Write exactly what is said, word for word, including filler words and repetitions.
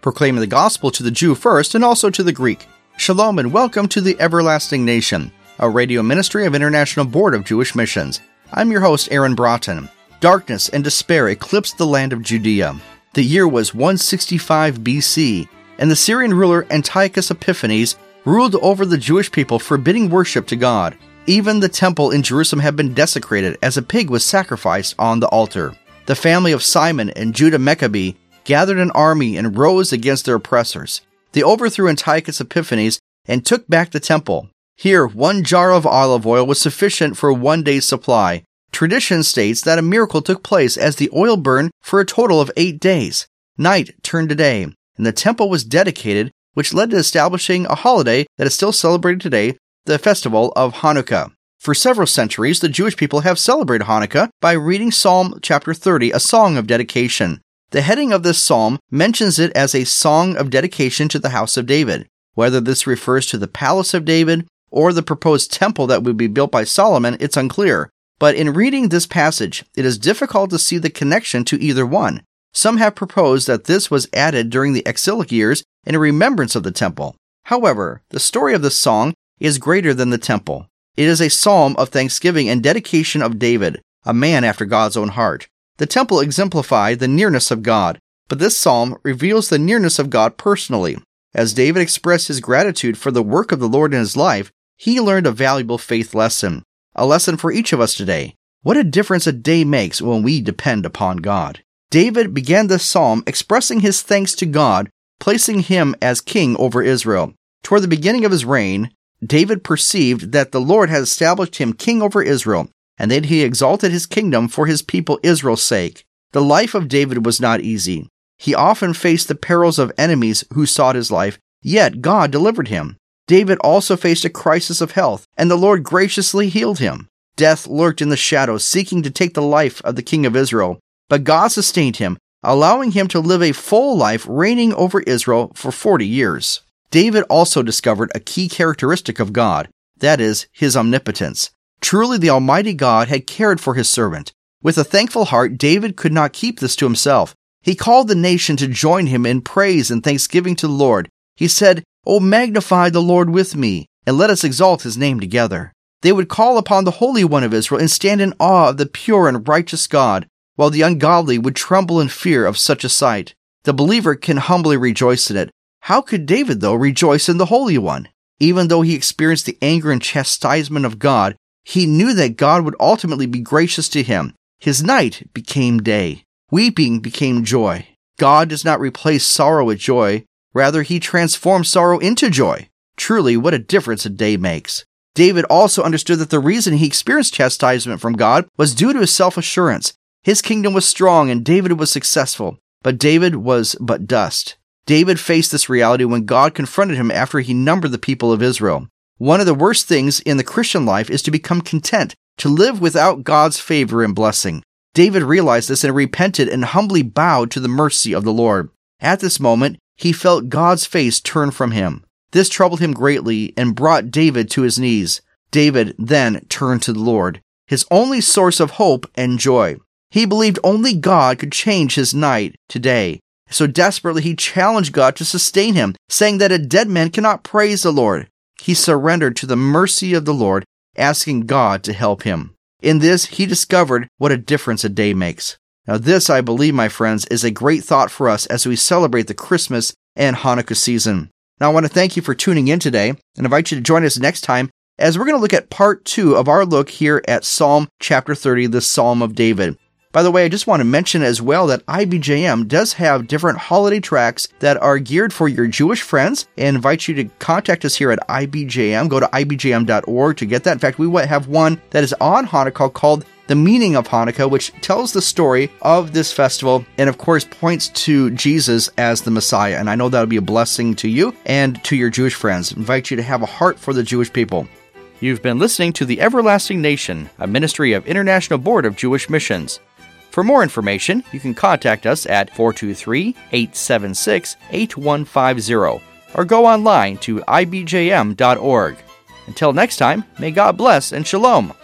proclaiming the gospel to the Jew first and also to the Greek. Shalom and welcome to the Everlasting Nation, a radio ministry of International Board of Jewish Missions. I'm your host, Aaron Broughton. Darkness and despair eclipsed the land of Judea. The year was one sixty-five B C, and the Syrian ruler Antiochus Epiphanes ruled over the Jewish people, forbidding worship to God. Even the temple in Jerusalem had been desecrated as a pig was sacrificed on the altar. The family of Simon and Judah Maccabee gathered an army and rose against their oppressors. They overthrew Antiochus Epiphanes and took back the temple. Here, one jar of olive oil was sufficient for one day's supply. Tradition states that a miracle took place as the oil burned for a total of eight days. Night turned to day, and the temple was dedicated, which led to establishing a holiday that is still celebrated today, the festival of Hanukkah. For several centuries, the Jewish people have celebrated Hanukkah by reading Psalm chapter thirty, a song of dedication. The heading of this psalm mentions it as a song of dedication to the house of David. Whether this refers to the palace of David or the proposed temple that would be built by Solomon, it's unclear. But in reading this passage, it is difficult to see the connection to either one. Some have proposed that this was added during the exilic years in remembrance of the temple. However, the story of this song is greater than the temple. It is a psalm of thanksgiving and dedication of David, a man after God's own heart. The temple exemplified the nearness of God, but this psalm reveals the nearness of God personally. As David expressed his gratitude for the work of the Lord in his life, he learned a valuable faith lesson, a lesson for each of us today. What a difference a day makes when we depend upon God. David began this psalm expressing his thanks to God, placing him as king over Israel. Toward the beginning of his reign, David perceived that the Lord had established him king over Israel, and that he exalted his kingdom for his people Israel's sake. The life of David was not easy. He often faced the perils of enemies who sought his life, yet God delivered him. David also faced a crisis of health, and the Lord graciously healed him. Death lurked in the shadows, seeking to take the life of the king of Israel, but God sustained him, allowing him to live a full life reigning over Israel for forty years. David also discovered a key characteristic of God, that is, his omnipotence. Truly, the Almighty God had cared for his servant. With a thankful heart, David could not keep this to himself. He called the nation to join him in praise and thanksgiving to the Lord. He said, "O magnify the Lord with me, and let us exalt his name together." They would call upon the Holy One of Israel and stand in awe of the pure and righteous God, while the ungodly would tremble in fear of such a sight. The believer can humbly rejoice in it. How could David, though, rejoice in the Holy One? Even though he experienced the anger and chastisement of God, he knew that God would ultimately be gracious to him. His night became day. Weeping became joy. God does not replace sorrow with joy. Rather, he transforms sorrow into joy. Truly, what a difference a day makes. David also understood that the reason he experienced chastisement from God was due to his self-assurance. His kingdom was strong and David was successful, but David was but dust. David faced this reality when God confronted him after he numbered the people of Israel. One of the worst things in the Christian life is to become content, to live without God's favor and blessing. David realized this and repented and humbly bowed to the mercy of the Lord. At this moment, he felt God's face turn from him. This troubled him greatly and brought David to his knees. David then turned to the Lord, his only source of hope and joy. He believed only God could change his night to day. So desperately he challenged God to sustain him, saying that a dead man cannot praise the Lord. He surrendered to the mercy of the Lord, asking God to help him. In this, he discovered what a difference a day makes. Now this, I believe, my friends, is a great thought for us as we celebrate the Christmas and Hanukkah season. Now I want to thank you for tuning in today and invite you to join us next time as we're going to look at part two of our look here at Psalm chapter thirty, the Psalm of David. By the way, I just want to mention as well that I B J M does have different holiday tracks that are geared for your Jewish friends and invite you to contact us here at I B J M. Go to I B J M dot org to get that. In fact, we have one that is on Hanukkah called The Meaning of Hanukkah, which tells the story of this festival and, of course, points to Jesus as the Messiah. And I know that will be a blessing to you and to your Jewish friends. I invite you to have a heart for the Jewish people. You've been listening to The Everlasting Nation, a ministry of International Board of Jewish Missions. For more information, you can contact us at four two three, eight seven six, eight one five zero or go online to I B J M dot org. Until next time, may God bless and shalom.